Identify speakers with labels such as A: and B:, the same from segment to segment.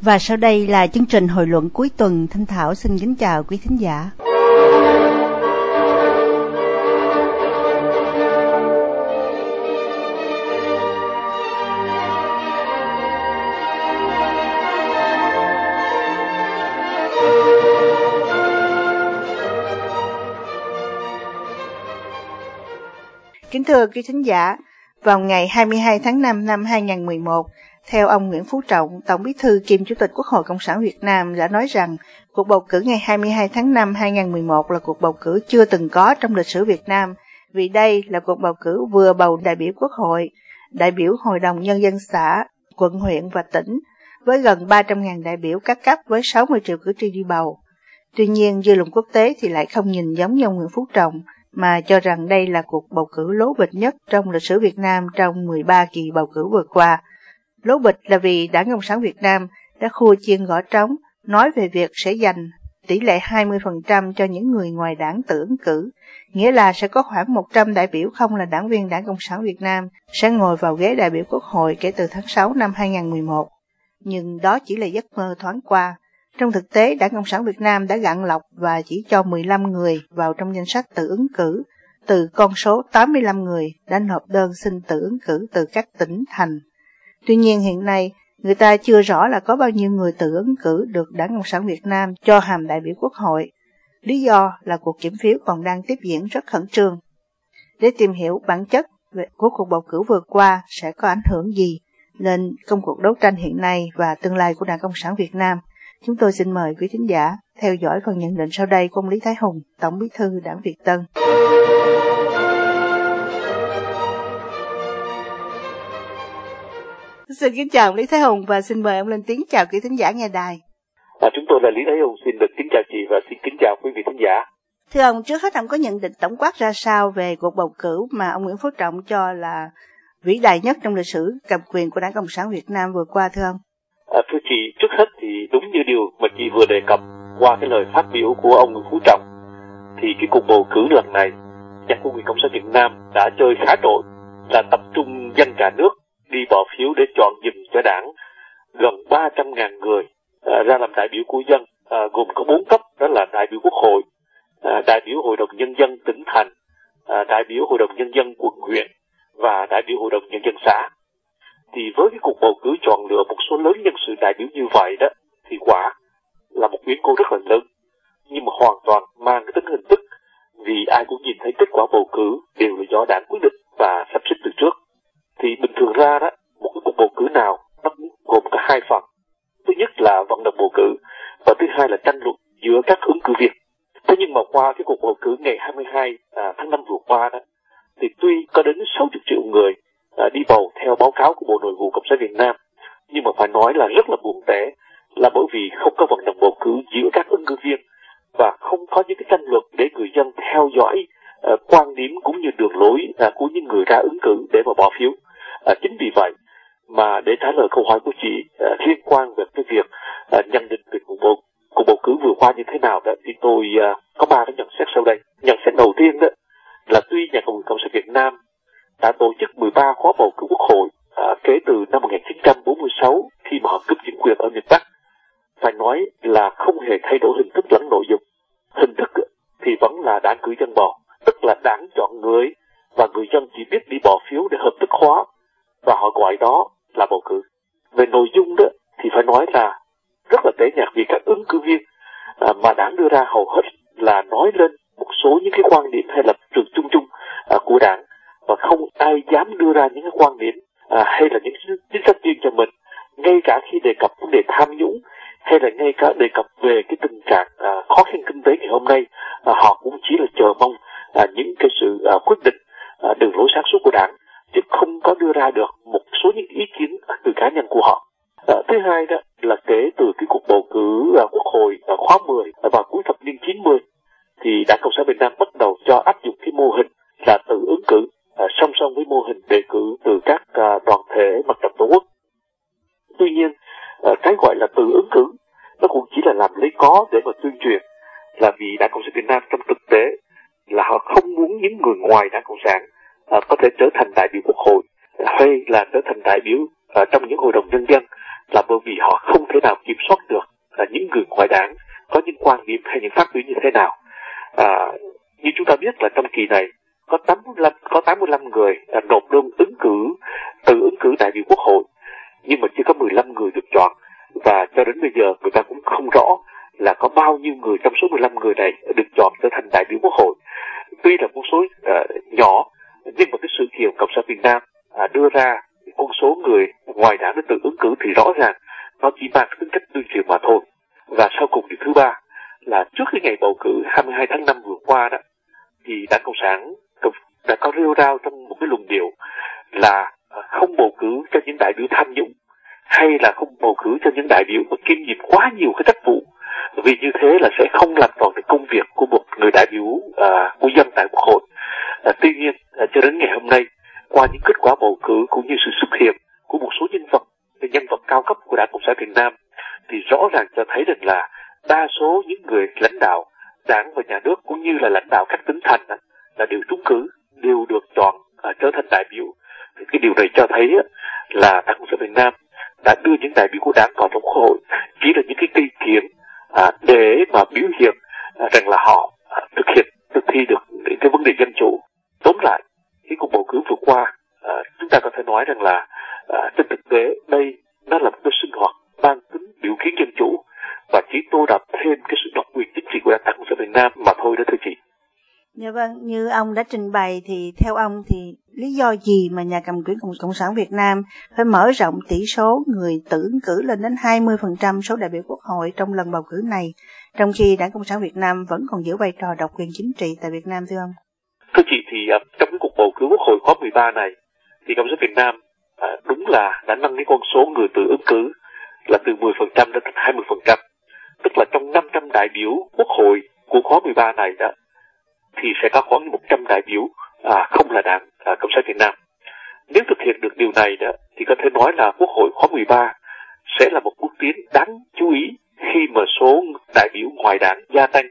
A: Và sau đây là chương trình hội luận cuối tuần. Thanh Thảo xin kính chào quý thính giả. Kính thưa quý thính giả, vào ngày 22 tháng 5 năm 2011, theo ông Nguyễn Phú Trọng, Tổng Bí thư kiêm Chủ tịch Quốc hội Cộng sản Việt Nam đã nói rằng cuộc bầu cử ngày 22 tháng 5 2011 là cuộc bầu cử chưa từng có trong lịch sử Việt Nam, vì đây là cuộc bầu cử vừa bầu đại biểu Quốc hội, đại biểu Hội đồng Nhân dân xã, quận, huyện và tỉnh, với gần 300.000 đại biểu các cấp với 60 triệu cử tri đi bầu. Tuy nhiên, dư luận quốc tế thì lại không nhìn giống như ông Nguyễn Phú Trọng, mà cho rằng đây là cuộc bầu cử lố bịch nhất trong lịch sử Việt Nam trong 13 kỳ bầu cử vừa qua. Lố bịch là vì Đảng Cộng sản Việt Nam đã khua chiên gõ trống, nói về việc sẽ dành tỷ lệ 20% cho những người ngoài đảng tự ứng cử, nghĩa là sẽ có khoảng 100 đại biểu không là đảng viên Đảng Cộng sản Việt Nam sẽ ngồi vào ghế đại biểu Quốc hội kể từ tháng 6 năm 2011. Nhưng đó chỉ là giấc mơ thoáng qua. Trong thực tế, Đảng Cộng sản Việt Nam đã gạn lọc và chỉ cho 15 người vào trong danh sách tự ứng cử, từ con số 85 người đã nộp đơn xin tự ứng cử từ các tỉnh, thành. Tuy nhiên hiện nay, người ta chưa rõ là có bao nhiêu người tự ứng cử được Đảng Cộng sản Việt Nam cho hàm đại biểu Quốc hội. Lý do là cuộc kiểm phiếu còn đang tiếp diễn rất khẩn trương. Để tìm hiểu bản chất của cuộc bầu cử vừa qua sẽ có ảnh hưởng gì lên công cuộc đấu tranh hiện nay và tương lai của Đảng Cộng sản Việt Nam, chúng tôi xin mời quý thính giả theo dõi phần nhận định sau đây của ông Lý Thái Hùng, Tổng Bí thư Đảng Việt Tân. Xin kính chào Lý Thái Hùng và xin mời ông lên tiếng chào quý thính giả nghe đài.
B: Chúng tôi là Lý Thái Hùng, xin được kính chào chị và xin kính chào quý vị thính giả.
A: Thưa ông, trước hết ông có nhận định tổng quát ra sao về cuộc bầu cử mà ông Nguyễn Phú Trọng cho là vĩ đại nhất trong lịch sử cầm quyền của Đảng Cộng sản Việt Nam vừa qua thưa ông?
B: Thưa chị, trước hết thì đúng như điều mà chị vừa đề cập qua cái lời phát biểu của ông Nguyễn Phú Trọng, thì cái cuộc bầu cử lần này, Đảng Cộng sản Cộng sản Việt Nam đã chơi khá trội, là tập trung dân cả nước đi bỏ phiếu để chọn giùm cho đảng gần 300.000 người ra làm đại biểu của dân, gồm có 4 cấp, đó là đại biểu Quốc hội, đại biểu Hội đồng Nhân dân tỉnh thành, đại biểu Hội đồng Nhân dân quận huyện và đại biểu Hội đồng Nhân dân xã. Thì với cái cuộc bầu cử chọn lựa một số lớn nhân sự đại biểu như vậy đó, thì quả là một biến cố rất là lớn, nhưng mà hoàn toàn mang cái tính hình thức, vì ai cũng nhìn thấy kết quả bầu cử đều là do đảng quyết định và sắp xếp từ trước. Thì bình thường ra đó, một cái cuộc bầu cử nào nó gồm cả hai phần. Thứ nhất là vận động bầu cử và thứ hai là tranh luận giữa các ứng cử viên. Thế nhưng mà qua cái cuộc bầu cử ngày 22 tháng 5 vừa qua đó, thì tuy có đến 60 triệu người đi bầu theo báo cáo của Bộ Nội vụ Cộng sản Việt Nam, nhưng mà phải nói là rất là buồn tẻ là bởi vì không có vận động bầu cử giữa các ứng cử viên và không có những cái tranh luận để người dân theo dõi quan điểm cũng như đường lối của những người ra ứng cử để mà bỏ phiếu. Chính vì vậy mà để trả lời câu hỏi của chị liên quan về cái việc nhận định về cuộc bầu cử vừa qua như thế nào đó, thì tôi có 3 cái nhận xét sau đây. Nhận xét đầu tiên đó là tuy Đảng Cộng sản Việt Nam đã tổ chức 13 khóa bầu cử Quốc hội kể từ năm 1946 khi mà họ cướp chính quyền ở miền Bắc, phải nói là không hề thay đổi hình thức lẫn nội dung. Hình thức thì vẫn là đảng cử dân bầu, tức là đảng chọn người và người dân chỉ biết đi bỏ phiếu để hợp thức hóa và họ gọi đó là bầu cử. Về nội dung đó thì phải nói là rất là tẻ nhạt, vì các ứng cử viên mà đảng đưa ra hầu hết là nói lên một số những cái quan điểm hay lập trường chung chung của đảng, và không ai dám đưa ra những cái quan điểm hay là những chính sách riêng cho mình, ngay cả khi đề cập vấn đề tham nhũng hay là ngay cả đề cập về cái tình trạng khó khăn kinh tế ngày hôm nay, họ cũng chỉ là chờ mong những cái sự quyết định đường lối sáng suốt của đảng, chứ không có đưa ra được một số những ý kiến từ cá nhân của họ. Thứ hai đó là kể từ cái cuộc bầu cử Quốc hội khóa 10 vào cuối thập niên 90, thì Đảng Cộng sản Việt Nam bắt đầu cho áp dụng cái mô hình là tự ứng cử song song với mô hình đề cử từ các đoàn thể mặt trận tổ quốc. Tuy nhiên, cái gọi là tự ứng cử nó cũng chỉ là làm lấy có để mà tuyên truyền, là vì Đảng Cộng sản Việt Nam trong thực tế là họ không muốn những người ngoài Đảng Cộng sản có thể trở thành đại biểu Quốc hội hay là trở thành đại biểu trong những hội đồng nhân dân, là bởi vì họ không thể nào kiểm soát được là những người ngoài đảng có những quan điểm hay những phát biểu như thế nào. Như chúng ta biết là trong kỳ này có 85 người nộp đơn tự ứng cử đại biểu quốc hội, nhưng mà chỉ có 15 người được chọn, và cho đến bây giờ người ta cũng không rõ là có bao nhiêu người trong số 15 người này được chọn trở thành đại biểu quốc hội. Tuy là con số nhỏ, nhưng mà cái sự kiện Cộng sản Việt Nam đưa ra con số người ngoài đảng tự ứng cử thì rõ ràng nó chỉ mang tính cách tuyên truyền mà thôi. Và sau cùng điều thứ ba là trước cái ngày bầu cử 22 tháng 5 vừa qua đó, thì Đảng Cộng sản đã có rêu rao trong một cái luận điệu là không bầu cử cho những đại biểu tham nhũng, hay là không bầu cử cho những đại biểu mà kiêm nhiệm quá nhiều cái chức vụ, vì như thế là sẽ không làm tròn được công việc của một người đại biểu của dân tại quốc hội. Tuy nhiên cho đến ngày hôm nay, qua những kết quả bầu cử cũng như sự xuất hiện của một số nhân vật cao cấp của Đảng Cộng sản Việt Nam, thì rõ ràng cho thấy rằng là đa số những người lãnh đạo đảng và nhà nước cũng như là lãnh đạo các tỉnh thành là đều trúng cử, đều được chọn trở thành đại biểu. Thì cái điều này cho thấy là Đảng Cộng sản Việt Nam đã đưa những đại biểu của đảng vào trong quốc hội chỉ là những cái cây kiềm để mà biểu hiện rằng là họ thực thi được cái vấn đề dân chủ. Tóm lại, cái cuộc bầu cử vừa qua, chúng ta có thể nói rằng là trên thực tế đây nó là một cái sinh hoạt mang tính biểu kiến dân chủ và chỉ tô đậm thêm cái sự độc quyền chính trị của Đảng Cộng sản Việt Nam mà thôi đó thưa chị.
A: Dạ vâng, như ông đã trình bày thì theo ông thì lý do gì mà nhà cầm quyền Cộng sản Việt Nam phải mở rộng tỷ số người tự ứng cử lên đến 20% số đại biểu quốc hội trong lần bầu cử này, trong khi Đảng Cộng sản Việt Nam vẫn còn giữ vai trò độc quyền chính trị tại Việt Nam thưa ông?
B: Thưa chị, thì trong cái cuộc bầu cử quốc hội khóa 13 này thì Cộng sản Việt Nam đúng là đã nâng cái con số người tự ứng cử là từ 10% đến thành 20%. Tức là trong 500 đại biểu quốc hội của khóa 13 này đó thì sẽ có khoảng 100 đại biểu không là Đảng Cộng sản Việt Nam. Nếu thực hiện được điều này đó thì có thể nói là quốc hội khóa 13 sẽ là một bước tiến đáng chú ý khi mà số đại biểu ngoài đảng gia tăng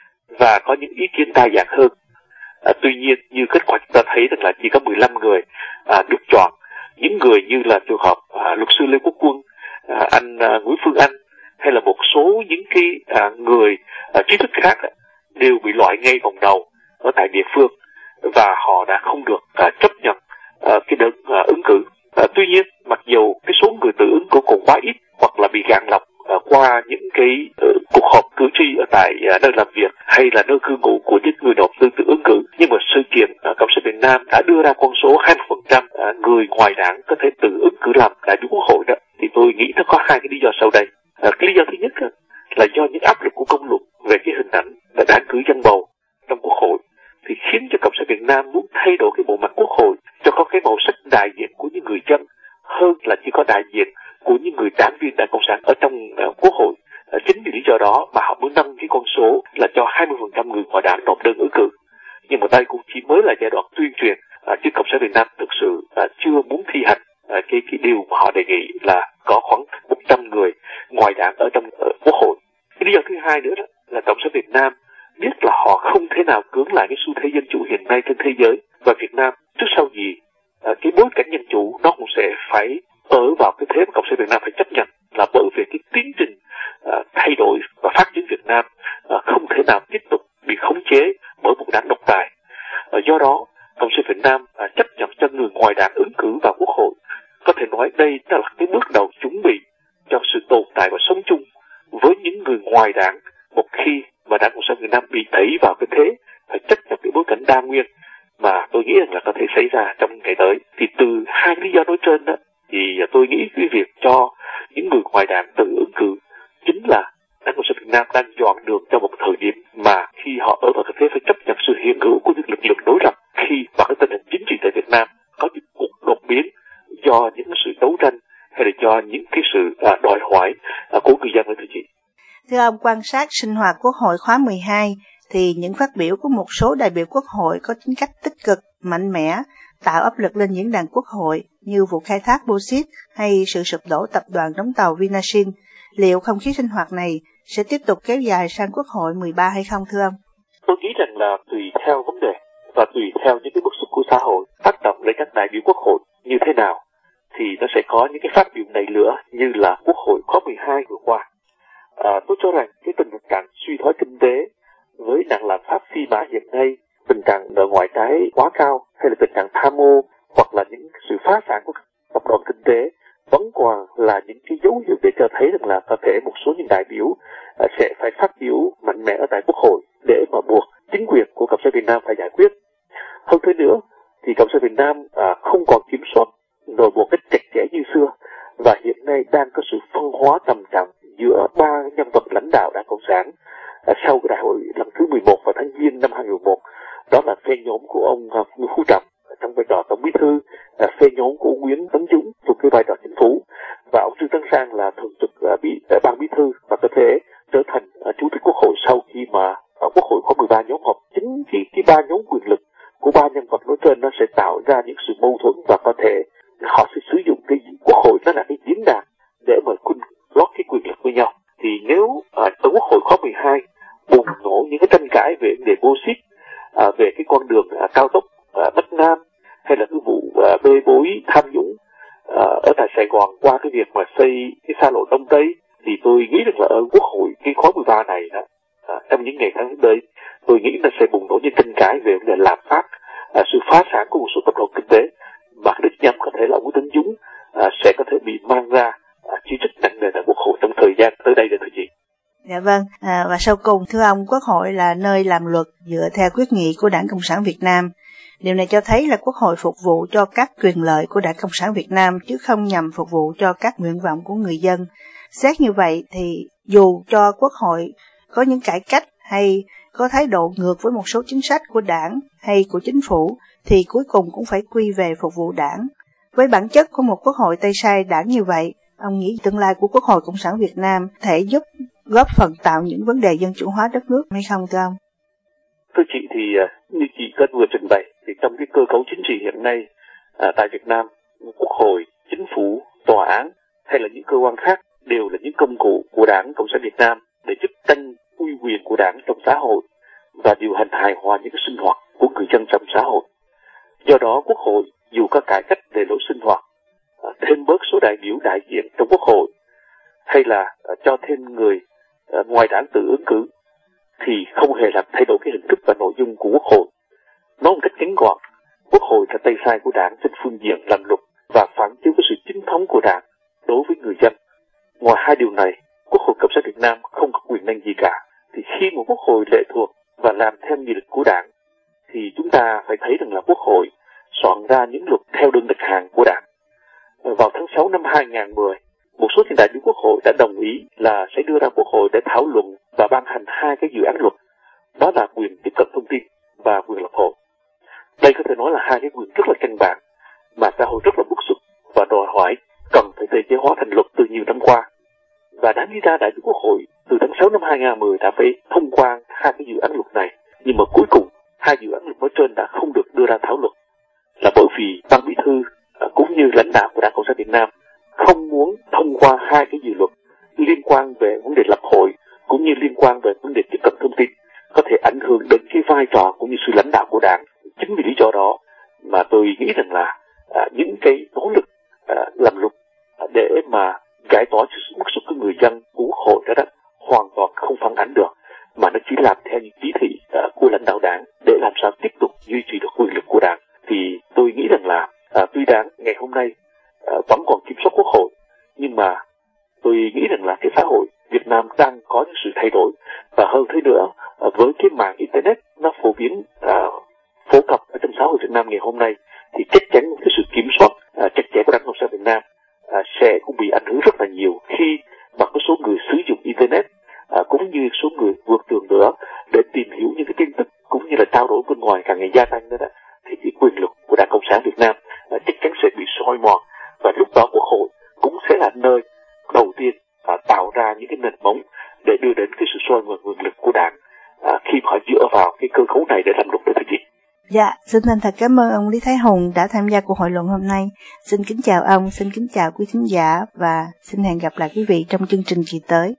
B: và có những ý kiến đa dạng hơn. Tuy nhiên như kết quả chúng ta thấy rằng là chỉ có 15 người được chọn. Những người như là trường hợp luật sư Lê Quốc Quân, anh Nguyễn Phương Anh hay là một số những cái người trí thức khác đều bị loại ngay vòng đầu ở tại địa phương và họ đã không được chấp nhận cái đơn ứng cử. Tuy nhiên mặc dù cái số người tự ứng cử còn quá ít hoặc là bị gạn lọc qua những cái cuộc họp cử tri ở tại nơi làm việc hay là nơi cư ngụ của những người nộp đơn tự ứng cử, nhưng mà sự kiện Cộng sản Việt Nam đã đưa ra con số 20% người ngoài đảng có thể tự ứng cử làm đại biểu quốc hội đó, thì tôi nghĩ nó có hai cái lý do sau đây. Cái lý do thứ nhất là do những áp lực của công luận về cái hình ảnh là đảng cử dân bầu trong quốc hội thì khiến cho Cộng sản Việt Nam muốn thay đổi cái bộ mặt quốc hội cho có cái màu sắc đại diện của những người dân hơn là chỉ có đại diện của những người đảng viên Đảng Cộng sản ở trong quốc hội. Chính vì lý do đó mà họ muốn nâng cái con số là cho 20% người ngoài đảng nộp đơn ứng cử. Nhưng mà đây cũng chỉ mới là giai đoạn tuyên truyền, chứ Cộng sản Việt Nam thực sự chưa muốn thi hành cái điều mà họ đề nghị là có khoảng 100 người ngoài đảng ở trong quốc hội. Cái lý do thứ hai nữa đó là Cộng sản Việt Nam biết là họ không thể nào cưỡng lại cái xu thế dân chủ hiện nay trên thế giới, và Việt Nam trước sau gì cái bối cảnh dân chủ nó cũng sẽ phải ở vào cái thế mà Cộng sản Việt Nam phải chấp nhận, là bởi vì cái tiến trình thay đổi và phát triển Việt Nam không thể nào tiếp tục bị khống chế bởi một đảng độc tài. Do đó Cộng sản Việt Nam chấp nhận cho người ngoài đảng ứng cử vào quốc hội. Có thể nói đây là cái bước đầu chuẩn bị cho sự tồn tại và sống chung với những người ngoài đảng một khi mà Đảng Cộng sản Việt Nam bị đẩy vào cái thế phải chấp nhận cái bối cảnh đa nguyên mà tôi nghĩ rằng là có thể xảy ra trong ngày tới. Thì từ hai lý do nói trên đó thì tôi nghĩ cái việc cho những người ngoài đảng tự ứng cử chính là Đảng Cộng sản Việt Nam đang dọn đường cho một thời điểm mà khi họ ở vào cái thế phải chấp nhận sự hiện hữu của những lực lượng đối lập, khi mà cái tình hình chính trị tại Việt Nam có những cuộc đột biến do những sự đấu tranh hay là do những cái sự đòi hỏi của người dân. Thưa chị,
A: thưa ông, quan sát sinh hoạt Quốc hội khóa 12 thì những phát biểu của một số đại biểu Quốc hội có tính cách tích cực, mạnh mẽ, tạo áp lực lên diễn đàn Quốc hội như vụ khai thác bauxit hay sự sụp đổ tập đoàn đóng tàu Vinasin. Liệu không khí sinh hoạt này sẽ tiếp tục kéo dài sang Quốc hội 13 hay không thưa ông?
B: Tôi nghĩ rằng là tùy theo vấn đề và tùy theo những cái bức xúc của xã hội tác động lên các đại biểu Quốc hội như thế nào thì nó sẽ có những cái phát biểu này nữa như là Quốc hội khóa 12 vừa qua. Tôi cho rằng cái tình trạng suy thoái kinh tế với nạn lạm phát phi mã hiện nay, tình trạng nợ ngoại trái quá cao hay là tình trạng tham ô hoặc là những sự phá sản của các tập đoàn kinh tế vẫn còn là những cái dấu hiệu để cho thấy rằng là có thể một số những đại biểu sẽ phải phát biểu mạnh mẽ ở tại Quốc hội để mà buộc chính quyền của Cộng sản Việt Nam phải giải quyết. Hơn thế nữa thì Cộng sản Việt Nam không còn kiểm soát nội bộ cách chặt chẽ như xưa, và hiện nay đang có sự phân hóa trầm trọng giữa ba nhân vật lãnh đạo Đảng Cộng sản sau cái đại hội lần thứ 11 vào tháng Giêng năm 2011. Đó là phe nhóm của ông Nguyễn Phú Trọng trong vai trò tổng bí thư, phe nhóm của Nguyễn Tấn Dũng thuộc cái vai trò chính phủ, và ông Trương Tấn Sang là thường trực ban bí thư và có thể trở thành chủ tịch Quốc hội sau khi mà Quốc hội có 13 nhóm họp. Chính cái ba nhóm quyền lực của ba nhân vật nói trên nó sẽ tạo ra những sự mâu thuẫn, và có thể họ sẽ sử dụng cái Quốc hội nó là cái diễn đàn để mà lót cái quyền lực với nhau. Thì nếu ở Quốc hội khóa 12 bùng nổ những cái tranh cãi về vấn đề Brexit, về cái con đường cao tốc Bắc Nam, hay là cái vụ bê bối tham nhũng ở tại Sài Gòn qua cái việc mà xây cái xa lộ Đông Tây, thì tôi nghĩ rằng là ở Quốc hội cái khóa 13 này trong những ngày tháng tới, tôi nghĩ nó sẽ bùng nổ những tranh cãi về vấn đề lạm phát, sự phá sản của một số tập đoàn kinh tế, và cái đích nhắm có thể là Nguyễn Tấn Dũng sẽ có thể bị mang ra chỉ trích nặng nề tại Quốc hội trong thời gian tới đây, để thưa chị.
A: Dạ vâng, và sau cùng thưa ông, Quốc hội là nơi làm luật dựa theo quyết nghị của Đảng Cộng sản Việt Nam. Điều này cho thấy là Quốc hội phục vụ cho các quyền lợi của Đảng Cộng sản Việt Nam chứ không nhằm phục vụ cho các nguyện vọng của người dân. Xét như vậy thì dù cho Quốc hội có những cải cách hay có thái độ ngược với một số chính sách của Đảng hay của chính phủ thì cuối cùng cũng phải quy về phục vụ Đảng. Với bản chất của một Quốc hội tay sai Đảng như vậy, ông nghĩ tương lai của Quốc hội Cộng sản Việt Nam thể giúp góp phần tạo những vấn đề dân chủ hóa đất nước hay không thưa ông?
B: Thưa chị, thì như chị đã vừa trình bày, thì trong cái cơ cấu chính trị hiện nay tại Việt Nam, Quốc hội, chính phủ, tòa án hay là những cơ quan khác đều là những công cụ của Đảng Cộng sản Việt Nam để giúp tăng uy quyền của Đảng trong xã hội và điều hành hài hòa những cái sinh hoạt của người dân trong xã hội. Do đó, Quốc hội dù có cải cách về lối sinh hoạt, thêm bớt số đại biểu đại diện trong Quốc hội, hay là cho thêm người ngoài Đảng tự ứng cử, thì không hề làm thay đổi cái hình thức và nội dung của Quốc hội. Nói một cách ngắn gọn, Quốc hội là tay sai của Đảng trên phương diện làm luật và phản chiếu cái sự chính thống của Đảng đối với người dân. Ngoài hai điều này, Quốc hội Cộng sản Việt Nam không có quyền năng gì cả. Thì khi một Quốc hội lệ thuộc và làm theo nghị định của Đảng, thì chúng ta phải thấy rằng là Quốc hội soạn ra những luật theo đơn đặt hàng của Đảng. Vào tháng 6 năm 2010, một số đại biểu Quốc hội đã đồng ý là sẽ đưa ra Quốc hội để thảo luận và ban hành hai cái dự án luật, đó là quyền tiếp cận thông tin và quyền lập hội. Đây có thể nói là hai cái quyền rất là căn bản mà xã hội rất là bức xúc và đòi hỏi cần phải thể chế hóa thành luật từ nhiều năm qua. Và đáng lý ra đại biểu Quốc hội từ tháng 6 năm 2010 đã phải thông qua hai cái dự án luật này, nhưng mà cuối cùng hai dự án luật nói trên đã không được đưa ra thảo luận, là bởi vì ban bí thư cũng như lãnh đạo của Đảng Cộng sản Việt Nam không muốn thông qua hai cái dự luật liên quan về vấn đề lập hội cũng như liên quan về vấn đề tiếp cận thông tin có thể ảnh hưởng đến cái vai trò cũng như sự lãnh đạo của Đảng. Chính vì lý do đó mà tôi nghĩ rằng là những cái nỗ lực làm luật để mà giải tỏa sự bức xúc của người dân của Quốc hội đó hoàn toàn không phản ánh được, mà nó chỉ làm theo những chỉ thị của lãnh đạo Đảng để làm sao tiếp tục duy trì được quyền lực của Đảng. Thì tôi nghĩ rằng là tuy Đảng ngày hôm nay vẫn còn kiểm soát Quốc hội, nhưng mà tôi nghĩ rằng là cái xã hội Việt Nam đang có những sự thay đổi, và hơn thế nữa với cái mạng internet nó phổ biến phổ cập ở trong xã hội Việt Nam ngày hôm nay, thì chắc chắn cái sự kiểm soát chặt chẽ của Đảng Cộng sản Việt Nam sẽ cũng bị ảnh hưởng rất là nhiều khi mà có số người sử dụng internet cũng như số người vượt tường nữa để tìm hiểu những cái tin tức cũng như là trao đổi bên ngoài càng ngày gia tăng đó, thì cái quyền lực của Đảng Cộng sản Việt Nam chắc chắn sẽ bị soi mòn, và lúc đó Quốc hội cũng sẽ là nơi đầu tiên tạo ra những cái nền móng để đưa đến cái sự soi mòn quyền lực của Đảng khi họ dựa vào cái cơ cấu này để làm luật. Thưa chị.
A: Dạ, xin thành thật cảm ơn ông Lý Thái Hùng đã tham gia cuộc hội luận hôm nay. Xin kính chào ông, xin kính chào quý thính giả và xin hẹn gặp lại quý vị trong chương trình kỳ tới.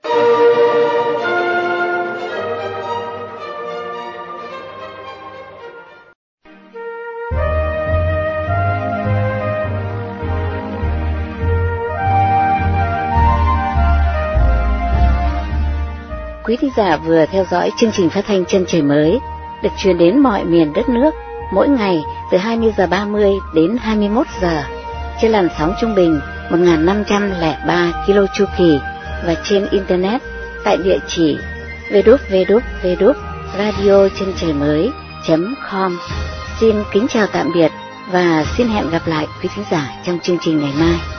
C: Quý thính giả vừa theo dõi chương trình phát thanh Chân Trời Mới được truyền đến mọi miền đất nước mỗi ngày từ 20 giờ 30 đến 21 giờ trên làn sóng trung bình 1503 kilo chu kỳ và trên internet tại địa chỉ www.radiochentrờimới.com. Xin kính chào tạm biệt và xin hẹn gặp lại quý thính giả trong chương trình ngày mai.